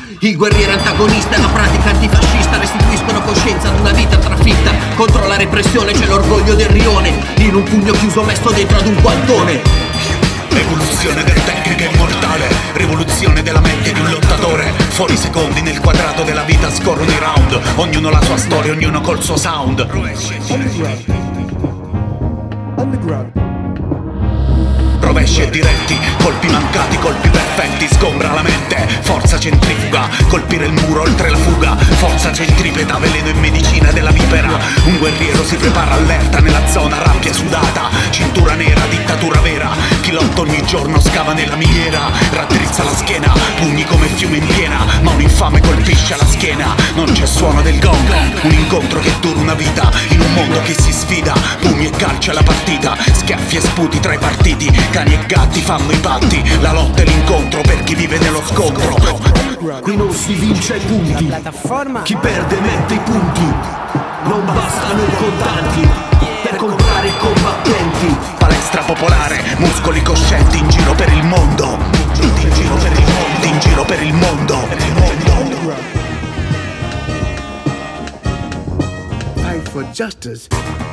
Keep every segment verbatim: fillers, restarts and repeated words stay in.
Il guerriero antagonista e la pratica antifascista restituiscono coscienza ad una vita trafitta. Contro la repressione c'è l'orgoglio del rione, in un pugno chiuso messo dentro ad un guantone. Evoluzione della tecnica immortale, rivoluzione della mente di un lottatore. Fuori secondi nel quadrato della vita scorrono i round, ognuno la sua storia, ognuno col suo sound. Underground. Rovesci e diretti, colpi mancati, colpi perfetti, sgombra la mente, forza centrifuga, colpire il muro oltre la fuga, forza centripeta, veleno e medicina della vipera. Un guerriero si prepara allerta nella zona, rabbia sudata, cintura nera, dittatura vera. Chi lotta ogni giorno scava nella miniera, raddrizza la schiena, pugni come fiume in piena, ma un infame colpisce alla schiena. Non c'è suono del gong, un incontro che dura una vita, in un mondo che si sfida, pugni e calci alla partita, schiaffi e sputi tra i partiti. Cani e gatti fanno i patti, la lotta e l'incontro per chi vive nello scontro. Qui non si vince ai punti, chi perde mette i punti. Non bastano i contanti per comprare i combattenti. Palestra popolare, muscoli coscienti in giro per il mondo. In giro per il mondo, in giro per il mondo. Fight for justice.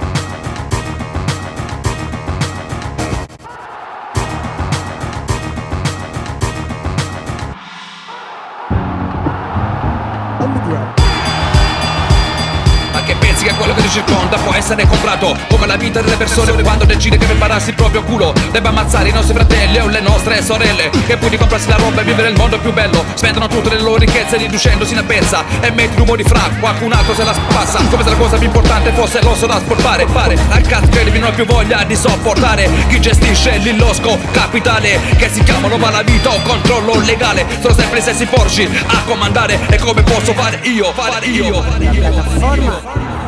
Ma che pensi che quello che ti circonda può essere comprato? Come la vita delle persone quando decide che per pararsi il proprio culo debba ammazzare i nostri fratelli o le nostre sorelle, che pur di comprarsi la roba e vivere il mondo più bello spendono tutte le loro ricchezze riducendosi in pezza e metti rumori fra qualcun altro se la spassa, come se la cosa più importante fosse l'osso da sportare. Al cazzo che non ho più voglia di sopportare chi gestisce l'illosco capitale che si chiamano malavita o controllo legale. Sono sempre i stessi porci a comandare, e come posso fare io, fare io, fare io. Piattaforma